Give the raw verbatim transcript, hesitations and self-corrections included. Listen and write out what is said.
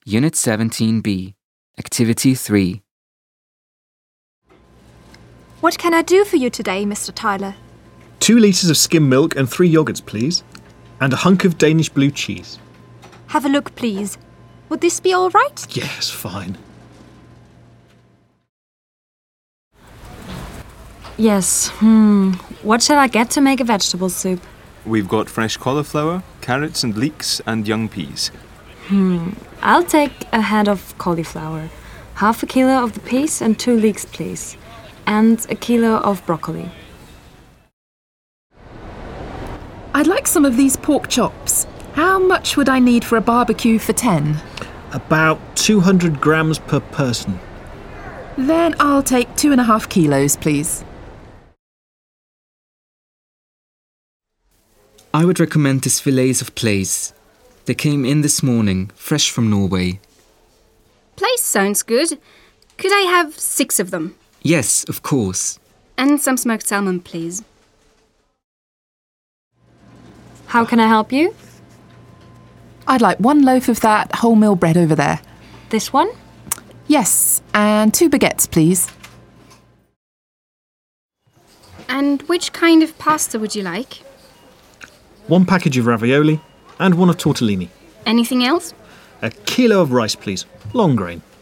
Unit seventeen B, Activity three. What can I do for you today, Mister Tyler? Two litres of skim milk and three yoghurts, please. And a hunk of Danish blue cheese. Have a look, please. Would this be all right? Yes, fine. Yes, hmm. What shall I get to make a vegetable soup? We've got fresh cauliflower, carrots and leeks, and young peas. Hmm. I'll take a head of cauliflower, half a kilo of the peas and two leeks, please, and a kilo of broccoli. I'd like some of these pork chops. How much would I need for a barbecue for ten? About two hundred grams per person. Then I'll take two and a half kilos, please. I would recommend these fillets of plaice. They came in this morning, fresh from Norway. Plaice sounds good. Could I have six of them? Yes, of course. And some smoked salmon, please. How can I help you? I'd like one loaf of that wholemeal bread over there. This one? Yes, and two baguettes, please. And which kind of pasta would you like? One package of ravioli and one of tortellini. Anything else? A kilo of rice, please. Long grain.